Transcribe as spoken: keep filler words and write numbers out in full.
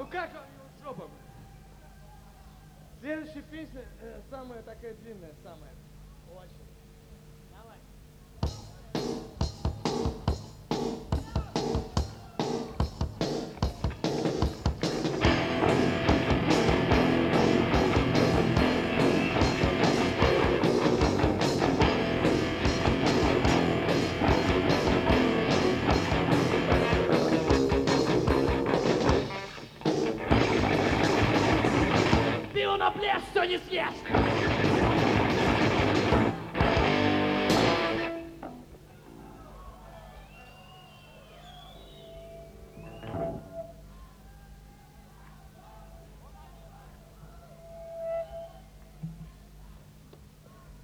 как жопа? Следующая песня э, самая такая длинная, самая. Очень. Давай. Пиво на пляж, что не съешь!